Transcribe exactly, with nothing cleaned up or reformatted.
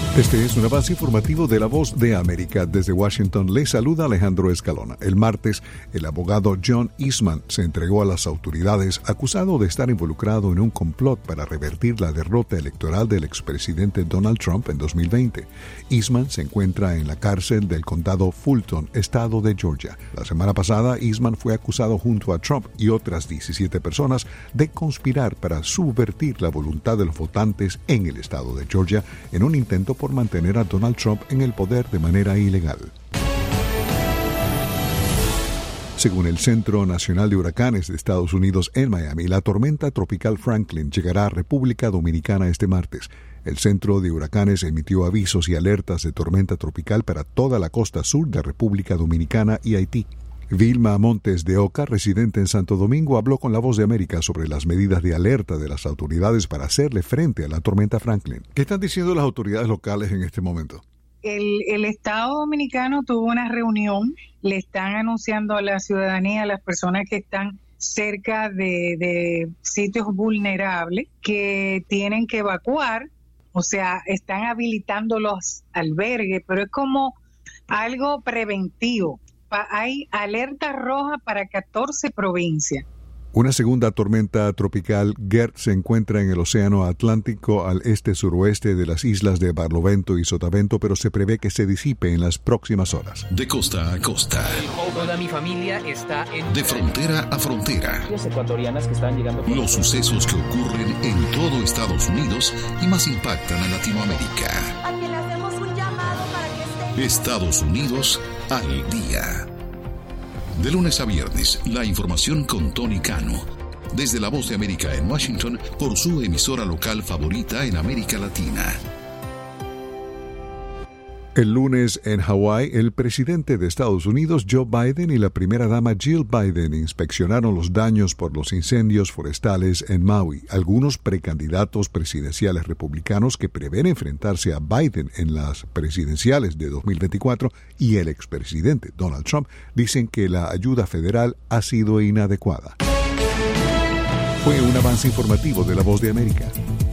Este es un avance informativo de La Voz de América. Desde Washington le saluda Alejandro Escalona. El martes, el abogado John Eastman se entregó a las autoridades acusado de estar involucrado en un complot para revertir la derrota electoral del expresidente Donald Trump en dos mil veinte. Eastman se encuentra en la cárcel del condado Fulton, estado de Georgia. La semana pasada, Eastman fue acusado junto a Trump y otras diecisiete personas de conspirar para subvertir la voluntad de los votantes en el estado de Georgia en un intento por mantener a Donald Trump en el poder de manera ilegal. Según el Centro Nacional de Huracanes de Estados Unidos en Miami, la tormenta tropical Franklin llegará a República Dominicana este martes. El Centro de Huracanes emitió avisos y alertas de tormenta tropical para toda la costa sur de República Dominicana y Haití. Vilma Montes de Oca, residente en Santo Domingo, habló con La Voz de América sobre las medidas de alerta de las autoridades para hacerle frente a la tormenta Franklin. ¿Qué están diciendo las autoridades locales en este momento? El, el Estado Dominicano tuvo una reunión, le están anunciando a la ciudadanía, a las personas que están cerca de, de sitios vulnerables, que tienen que evacuar, o sea, están habilitando los albergues, pero es como algo preventivo. Hay alerta roja para catorce provincias. Una segunda tormenta tropical, Gert, se encuentra en el Océano Atlántico al este-suroeste de las islas de Barlovento y Sotavento, pero se prevé que se disipe en las próximas horas. De costa a costa. Toda mi familia está en... De frontera a frontera. Los ecuatorianas que están llegando... Los sucesos que ocurren en todo Estados Unidos y más impactan a Latinoamérica. A quien le hacemos un llamado para que esté... Estados Unidos al día. De lunes a viernes, la información con Tony Cano. Desde La Voz de América en Washington, por su emisora local favorita en América Latina. El lunes en Hawái, el presidente de Estados Unidos, Joe Biden, y la primera dama Jill Biden inspeccionaron los daños por los incendios forestales en Maui. Algunos precandidatos presidenciales republicanos que prevén enfrentarse a Biden en las presidenciales de dos mil veinticuatro y el expresidente Donald Trump dicen que la ayuda federal ha sido inadecuada. Fue un avance informativo de La Voz de América.